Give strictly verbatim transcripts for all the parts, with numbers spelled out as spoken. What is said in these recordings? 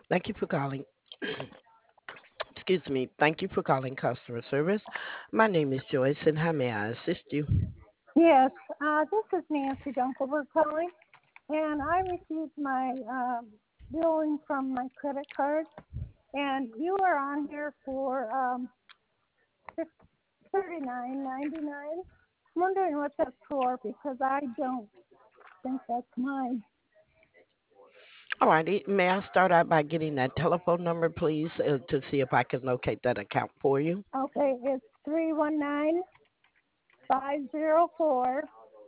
Thank you for calling. Excuse me. Thank you for calling customer service. My name is Joyce, and how may I assist you? Yes, uh, this is Nancy Dunkelberg calling, and I received my uh, billing from my credit card, and you are on here for um, thirty-nine ninety-nine. I'm wondering what that's for because I don't think that's mine. All righty. May I start out by getting that telephone number, please, uh, to see if I can locate that account for you? Okay, it's three one nine five zero four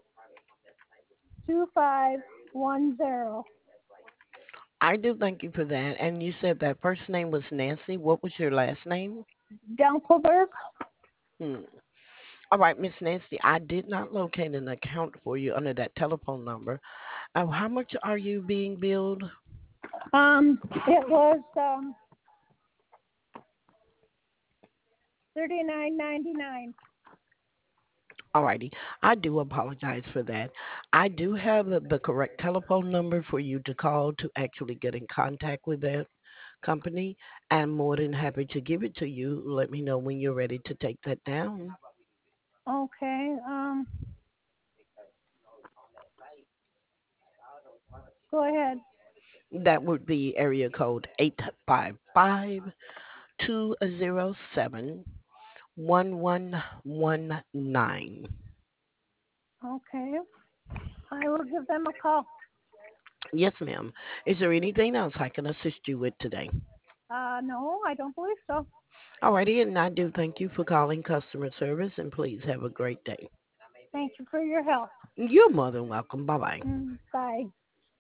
two five one zero. I do thank you for that. And you said that first name was Nancy. What was your last name? Dunkelberg. Hmm. All right, Miss Nancy, I did not locate an account for you under that telephone number. Uh, how much are you being billed? Um, it was um thirty nine ninety nine. Alrighty, I do apologize for that. I do have the the correct telephone number for you to call to actually get in contact with that company. I'm more than happy to give it to you. Let me know when you're ready to take that down. Okay. Um, go ahead. That would be area code eight five five two zero seven one one one nine. Okay. I will give them a call. Yes, ma'am. Is there anything else I can assist you with today? Uh, no, I don't believe so. Alrighty, and I do thank you for calling customer service, and please have a great day. Thank you for your help. You're more than welcome. Bye bye. Mm, bye.